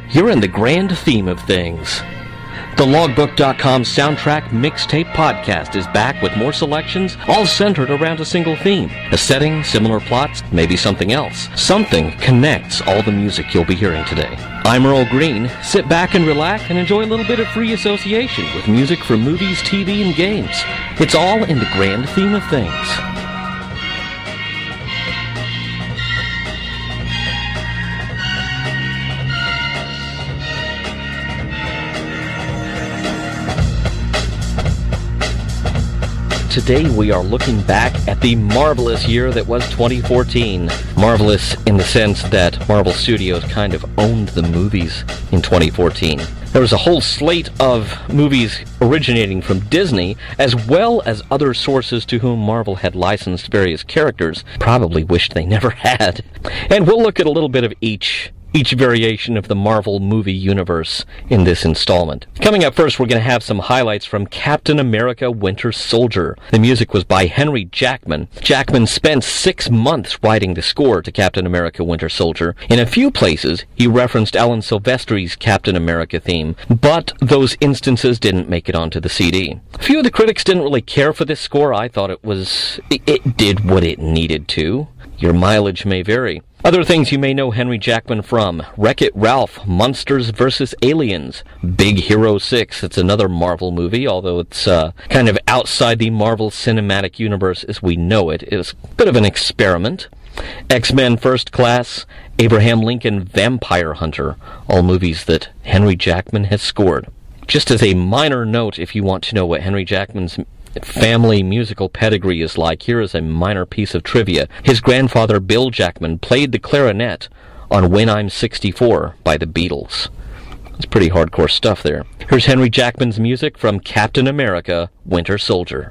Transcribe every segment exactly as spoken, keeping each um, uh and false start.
you're in the grand theme of things. The Logbook dot com Soundtrack Mixtape Podcast is back with more selections, all centered around a single theme. A setting, similar plots, maybe something else. Something connects all the music you'll be hearing today. I'm Earl Green. Sit back and relax and enjoy a little bit of free association with music from movies, T V, and games. It's all in the grand theme of things. Today we are looking back at the marvelous year that was twenty fourteen. Marvelous in the sense that Marvel Studios kind of owned the movies in twenty fourteen. There was a whole slate of movies originating from Disney, as well as other sources to whom Marvel had licensed various characters. Probably wished they never had. And we'll look at a little bit of each each variation of the Marvel movie universe in this installment. Coming up first, we're going to have some highlights from Captain America Winter Soldier. The music was by Henry Jackman. Jackman spent six months writing the score to Captain America Winter Soldier. In a few places, he referenced Alan Silvestri's Captain America theme, but those instances didn't make it onto the C D. A few of the critics didn't really care for this score. I thought it was... it, it did what it needed to. Your mileage may vary. Other things you may know Henry Jackman from: Wreck-It Ralph, Monsters versus. Aliens, Big Hero six. It's another Marvel movie, although it's uh, kind of outside the Marvel Cinematic Universe as we know it. It's a bit of an experiment. X-Men First Class, Abraham Lincoln, Vampire Hunter, all movies that Henry Jackman has scored. Just as a minor note, if you want to know what Henry Jackman's family musical pedigree is like, here is a minor piece of trivia. His grandfather, Bill Jackman, played the clarinet on When I'm sixty-four by the Beatles. It's pretty hardcore stuff there. Here's Henry Jackman's music from Captain America Winter Soldier.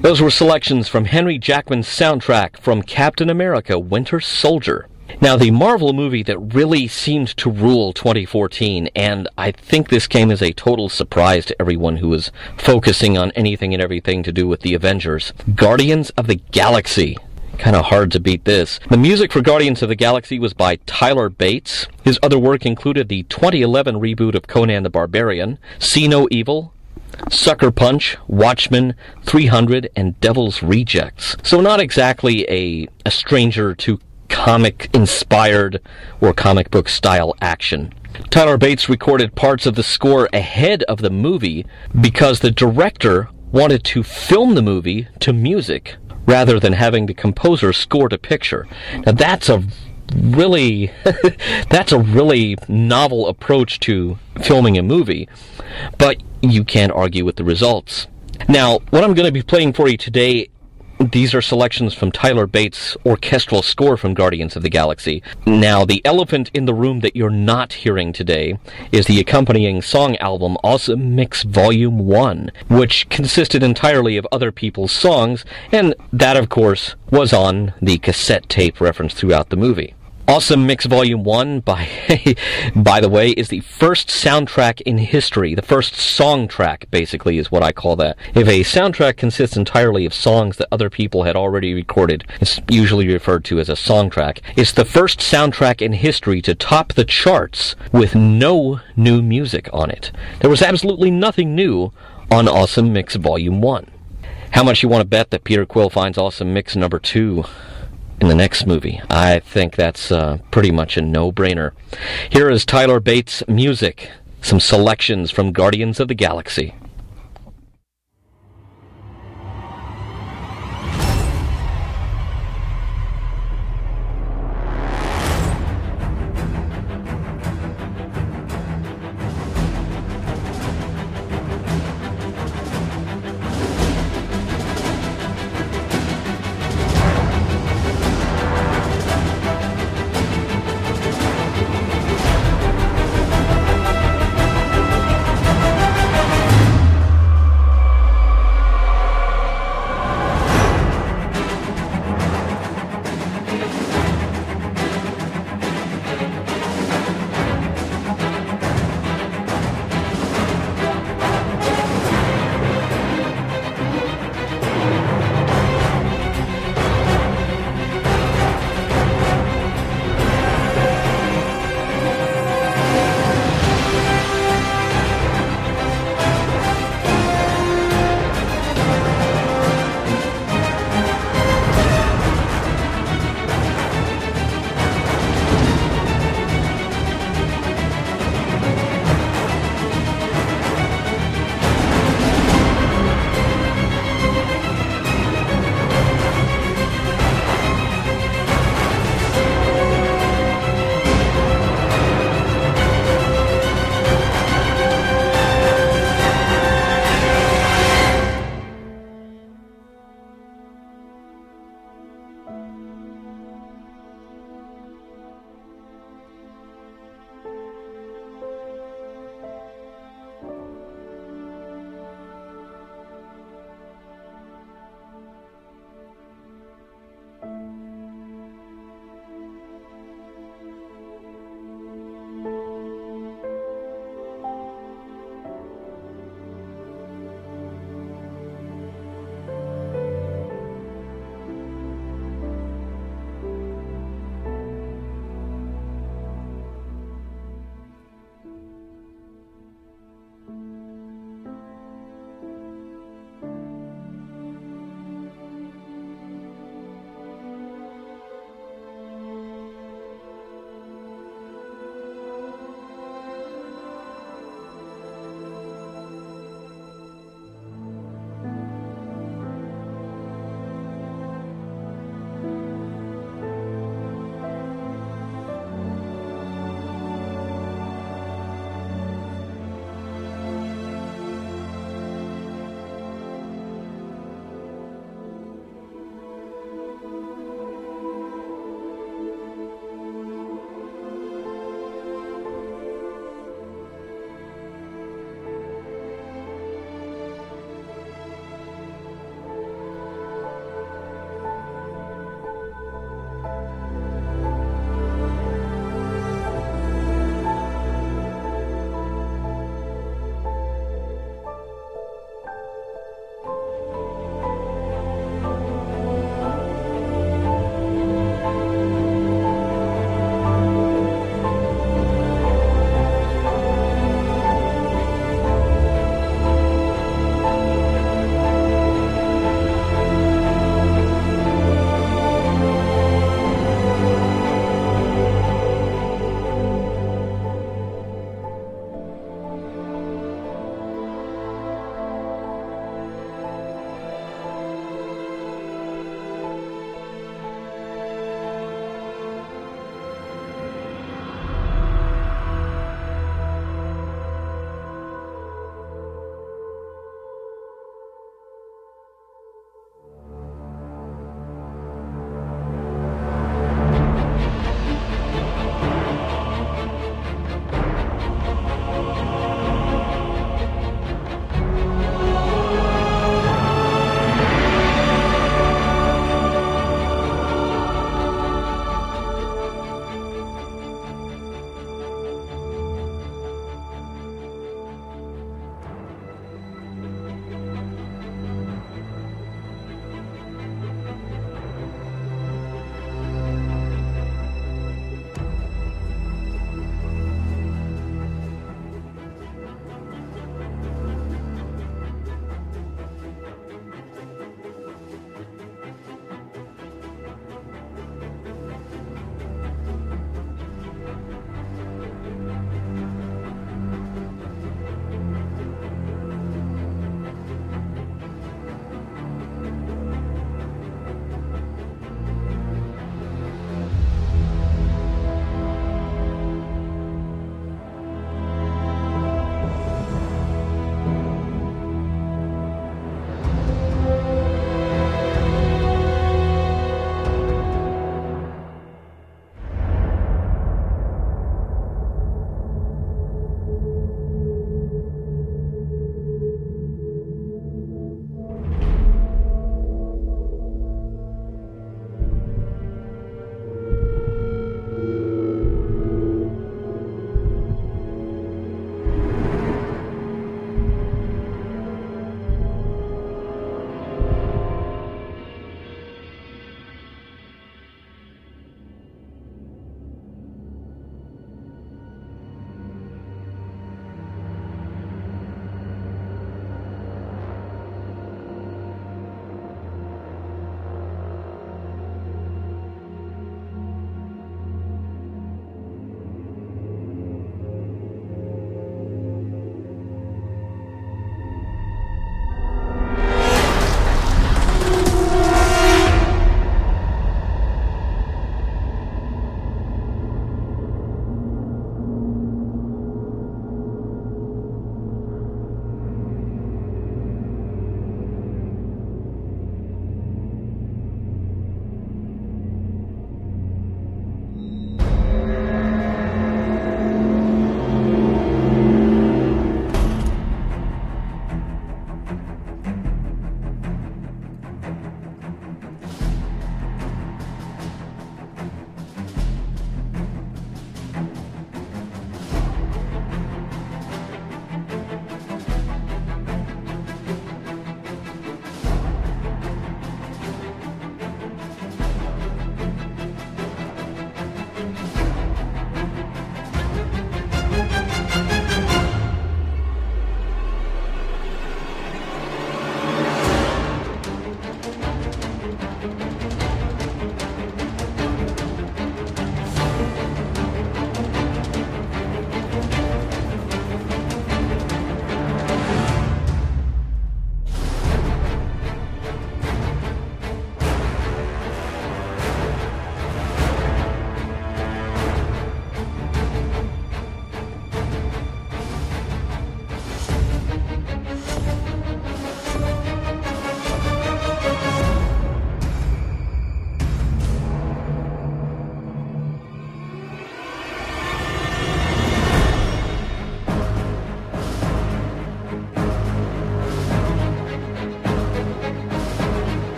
Those were selections from Henry Jackman's soundtrack from Captain America: Winter Soldier. Now, the Marvel movie that really seemed to rule twenty fourteen, and I think this came as a total surprise to everyone who was focusing on anything and everything to do with the Avengers, Guardians of the Galaxy. Kind of hard to beat this. The music for Guardians of the Galaxy was by Tyler Bates. His other work included the twenty eleven reboot of Conan the Barbarian, See No Evil, Sucker Punch, Watchmen, three hundred, and Devil's Rejects. So not exactly a, a stranger to comic-inspired or comic book-style action. Tyler Bates recorded parts of the score ahead of the movie because the director wanted to film the movie to music rather than having the composer score to picture. Now that's a really that's a really novel approach to filming a movie, but you can't argue with the results. Now, what I'm going to be playing for you today, these are selections from Tyler Bates' orchestral score from Guardians of the Galaxy. Now, the elephant in the room that you're not hearing today is the accompanying song album Awesome Mix Volume one, which consisted entirely of other people's songs, and that, of course, was on the cassette tape referenced throughout the movie. Awesome Mix Volume one, by by the way, is the first soundtrack in history. The first song track, basically, is what I call that. If a soundtrack consists entirely of songs that other people had already recorded, it's usually referred to as a song track. It's the first soundtrack in history to top the charts with no new music on it. There was absolutely nothing new on Awesome Mix Volume one. How much you want to bet that Peter Quill finds Awesome Mix number two in the next movie? I think that's uh, pretty much a no-brainer. Here is Tyler Bates' music, some selections from Guardians of the Galaxy.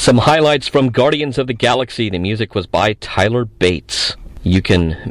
Some highlights from Guardians of the Galaxy. The music was by Tyler Bates. You can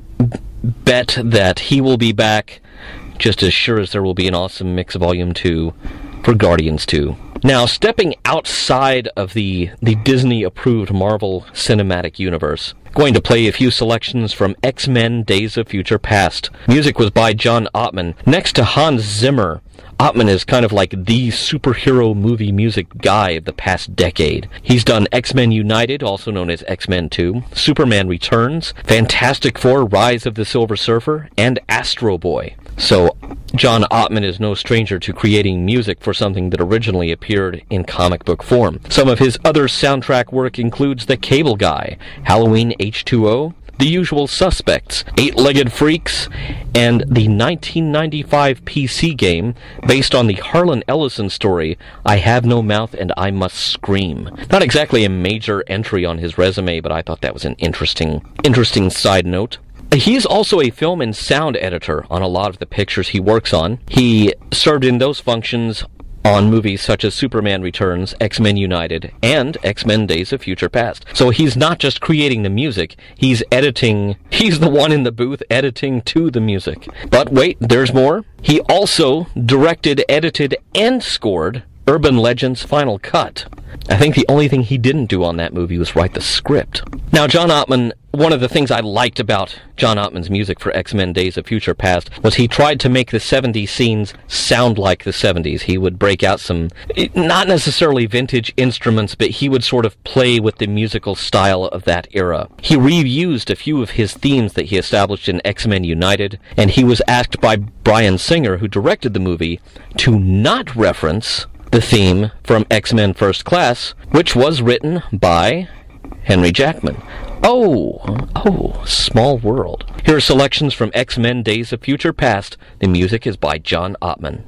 bet that he will be back just as sure as there will be an Awesome Mix Volume two for Guardians two. Now, stepping outside of the, the Disney-approved Marvel Cinematic Universe, going to play a few selections from X-Men Days of Future Past. Music was by John Ottman. Next to Hans Zimmer, Ottman is kind of like the superhero movie music guy of the past decade. He's done X-Men United, also known as X-Men two, Superman Returns, Fantastic Four, Rise of the Silver Surfer, and Astro Boy. So, John Ottman is no stranger to creating music for something that originally appeared in comic book form. Some of his other soundtrack work includes The Cable Guy, Halloween H two O, The Usual Suspects, Eight-Legged Freaks, and the nineteen ninety-five P C game based on the Harlan Ellison story, I Have No Mouth and I Must Scream. Not exactly a major entry on his resume, but I thought that was an interesting, interesting side note. He's also a film and sound editor on a lot of the pictures he works on. He served in those functions on movies such as Superman Returns, X-Men United, and X-Men Days of Future Past. So he's not just creating the music, he's editing, he's the one in the booth editing to the music. But wait, there's more. He also directed, edited, and scored Urban Legends Final Cut. I think the only thing he didn't do on that movie was write the script. Now, John Ottman, one of the things I liked about John Ottman's music for X-Men Days of Future Past was he tried to make the seventies scenes sound like the seventies. He would break out some, not necessarily vintage instruments, but he would sort of play with the musical style of that era. He reused a few of his themes that he established in X-Men United, and he was asked by Bryan Singer, who directed the movie, to not reference the theme from X-Men First Class, which was written by Henry Jackman. Oh, oh, small world. Here are selections from X-Men Days of Future Past. The music is by John Ottman.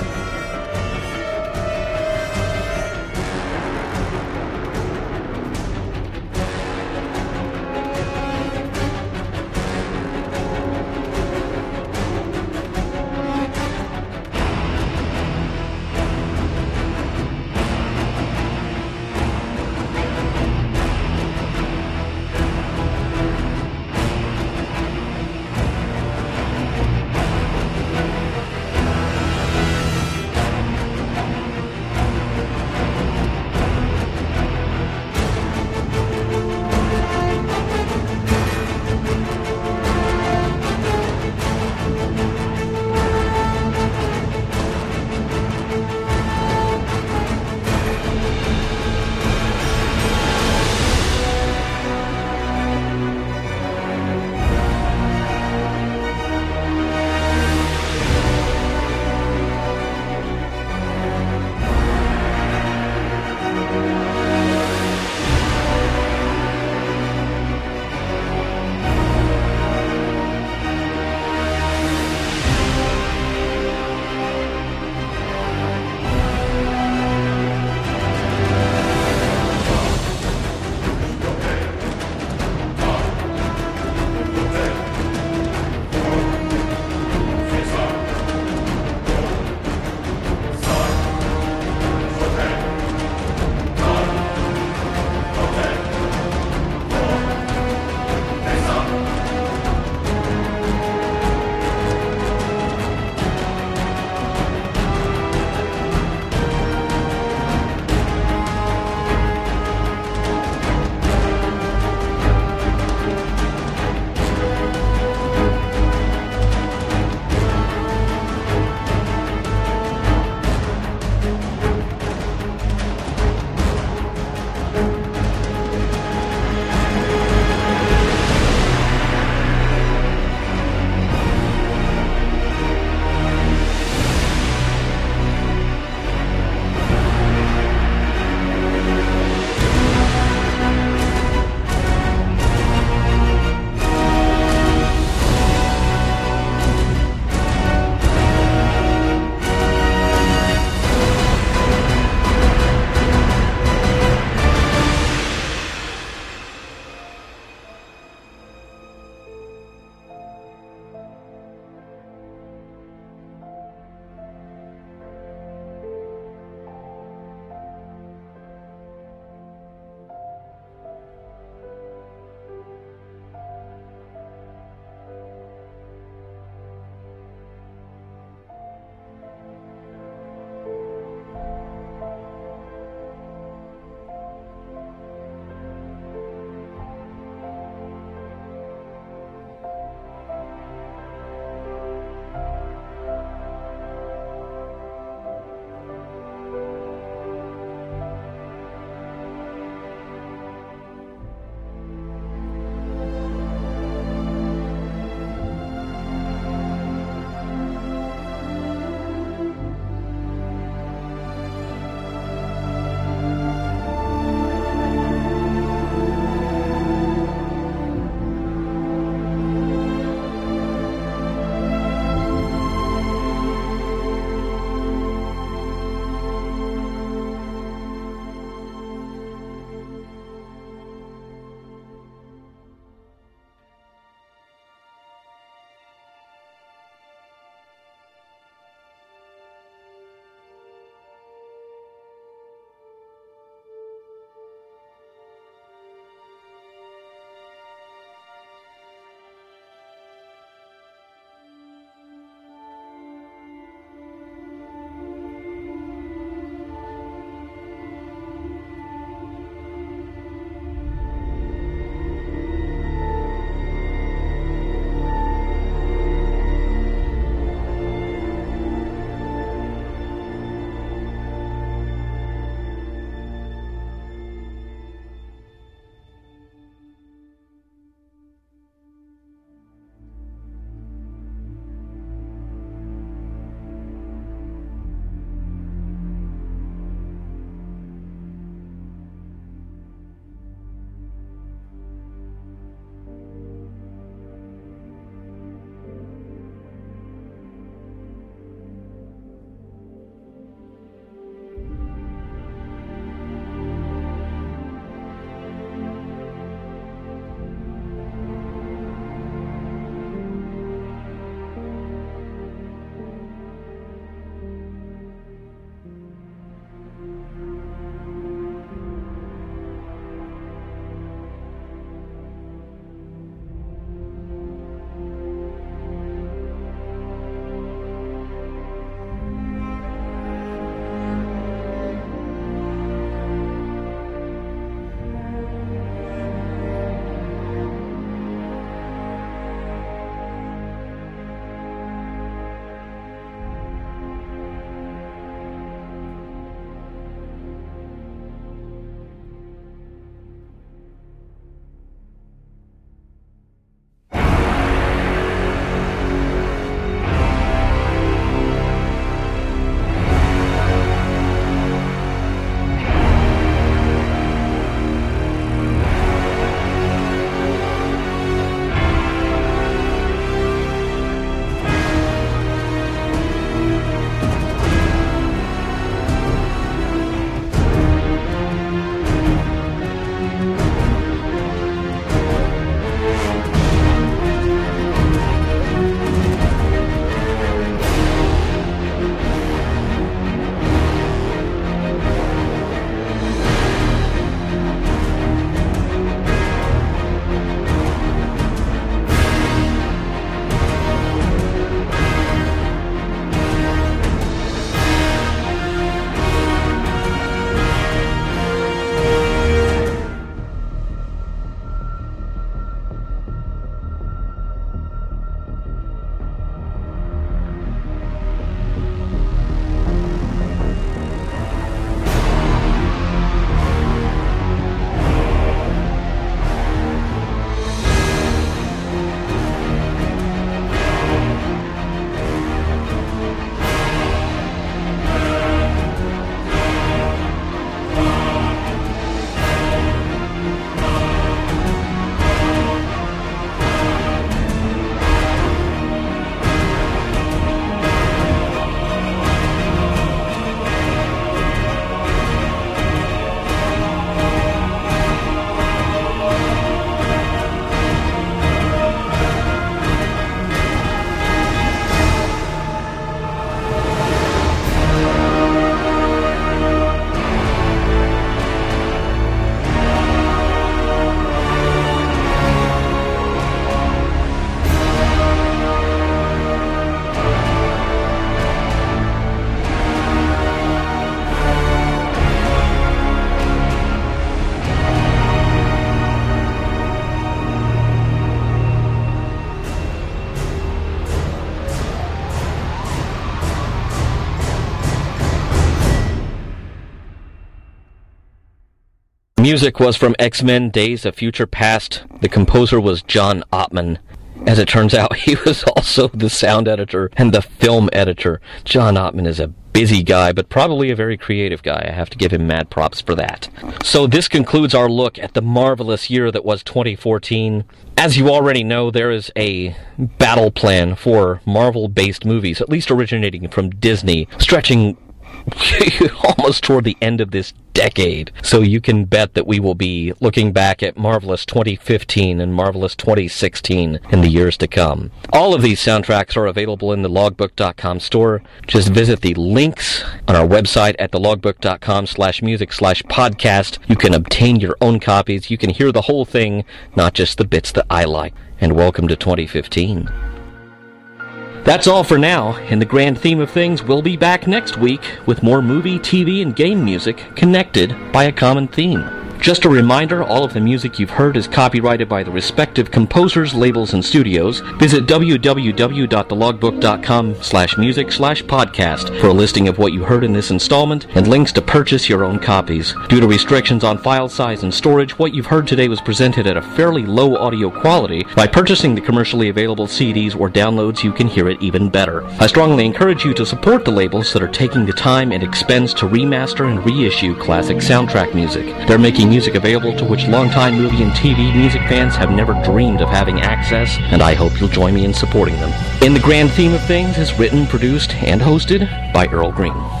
Music was from X-Men Days of Future Past. The composer was John Ottman. As it turns out, he was also the sound editor and the film editor. John Ottman is a busy guy, but probably a very creative guy. I have to give him mad props for that. So this concludes our look at the marvelous year that was twenty fourteen. As you already know, there is a battle plan for Marvel-based movies, at least originating from Disney, stretching almost toward the end of this decade. So you can bet that we will be looking back at Marvelous twenty fifteen and Marvelous twenty sixteen in the years to come. All of these soundtracks are available in the logbook dot com store. Just visit the links on our website at the logbook dot com slash music slash podcast. You can obtain your own copies. You can hear the whole thing, not just the bits that I like. And welcome to twenty fifteen. That's all for now. In the grand theme of things, we'll be back next week with more movie, T V, and game music connected by a common theme. Just a reminder, all of the music you've heard is copyrighted by the respective composers, labels, and studios. Visit w w w dot the logbook dot com slash music slash podcast for a listing of what you heard in this installment and links to purchase your own copies. Due to restrictions on file size and storage, what you've heard today was presented at a fairly low audio quality. By purchasing the commercially available C Ds or downloads, you can hear it even better. I strongly encourage you to support the labels that are taking the time and expense to remaster and reissue classic soundtrack music. They're making music available to which longtime movie and T V music fans have never dreamed of having access, and I hope you'll join me in supporting them. In the Grand Theme of Things is written, produced, and hosted by Earl Green.